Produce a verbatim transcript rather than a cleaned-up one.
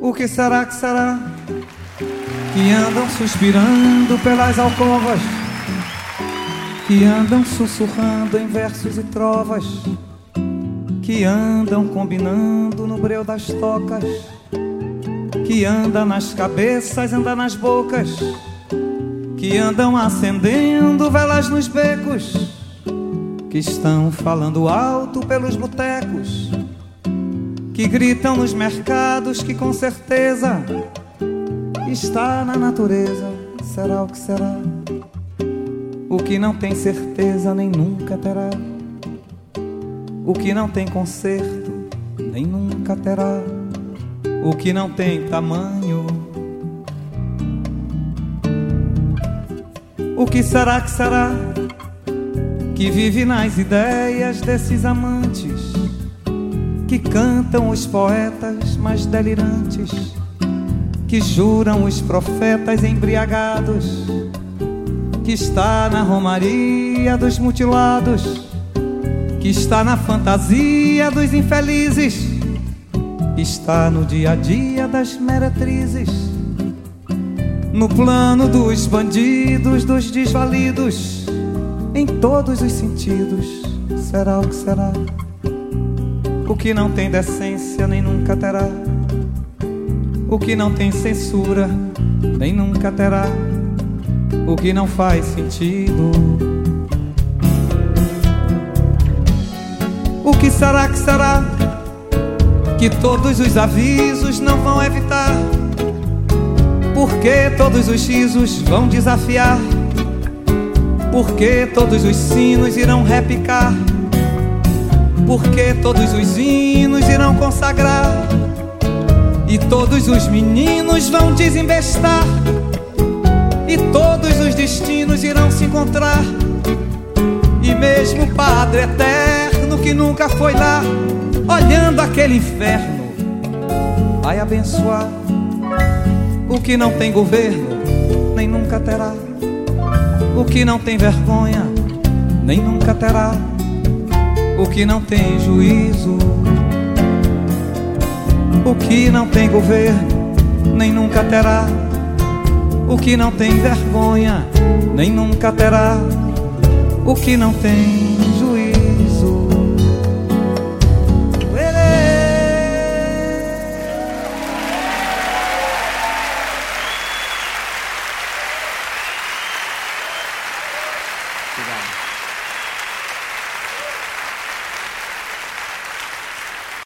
O que será que será que andam suspirando pelas alcovas, que andam sussurrando em versos e trovas, que andam combinando no breu das tocas, que anda nas cabeças, anda nas bocas, que andam acendendo velas nos becos, que estão falando alto pelos botecos, que gritam nos mercados, que com certeza está na natureza. Será o que será? O que não tem certeza nem nunca terá. O que não tem conserto nem nunca terá. O que não tem tamanho. O que será que será que vive nas ideias desses amantes, que cantam os poetas mais delirantes, que juram os profetas embriagados, que está na romaria dos mutilados, que está na fantasia dos infelizes, que está no dia a dia das meretrizes, no plano dos bandidos, dos desvalidos, em todos os sentidos. Será o que será? O que não tem decência nem nunca terá. O que não tem censura nem nunca terá. O que não faz sentido. O que será que será que todos os avisos não vão evitar? Porque todos os risos vão desafiar? Porque todos os sinos irão repicar? Porque todos os hinos irão consagrar? E todos os meninos vão desembestar? E todos os destinos irão se encontrar? E mesmo o Padre Eterno que nunca foi lá, olhando aquele inferno, vai abençoar. O que não tem governo nem nunca terá. O que não tem vergonha nem nunca terá. O que não tem juízo. O que não tem governo nem nunca terá. O que não tem vergonha nem nunca terá. O que não tem